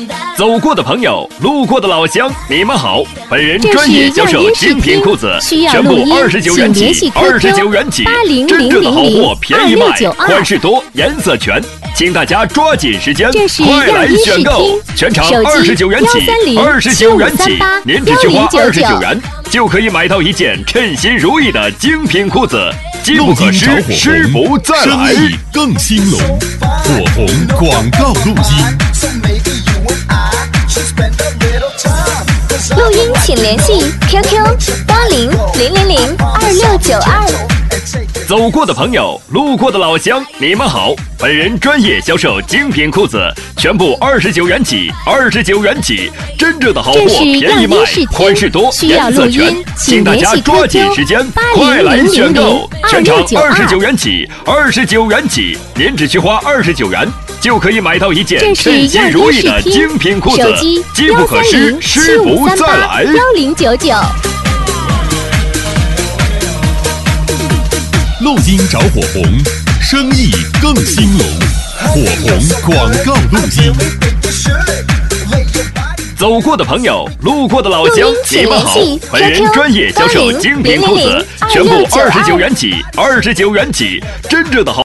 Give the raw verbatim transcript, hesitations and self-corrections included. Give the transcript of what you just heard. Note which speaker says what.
Speaker 1: 走过的朋友，路过的老乡，你们好！本人专业销售精品裤子，全部二十九元起，二十九元起，真正的好货，便宜卖，款式多，颜色全，请大家抓紧时间，快来选购！全场二十九元起，二十九元起，您只需花二十九元就可以买到一件称心如意的精品裤子，机不可失，失不再来，
Speaker 2: 生意更兴隆，火红广告录音。
Speaker 3: 录音请联系 Q Q 八零零零零二六九二。
Speaker 1: 走过的朋友，路过的老乡，你们好！本人专业销售精品裤子，全部二十九元起，二十九元起，真正的好货，便宜卖，款式多，颜色全，请大家抓紧时间，快来选购！全场二十九元起，二十九元起，您只需花二十九元就可以买到一件称心如意的精品裤子，机不可失，失不再来。
Speaker 3: 幺零九九。
Speaker 2: 录音找火红，生意更兴隆，火红广告录音。
Speaker 1: 走过的朋友，路过的老乡，你们好！本人专业销售精品裤子，全部二十九元起，二十九元起，真正的好。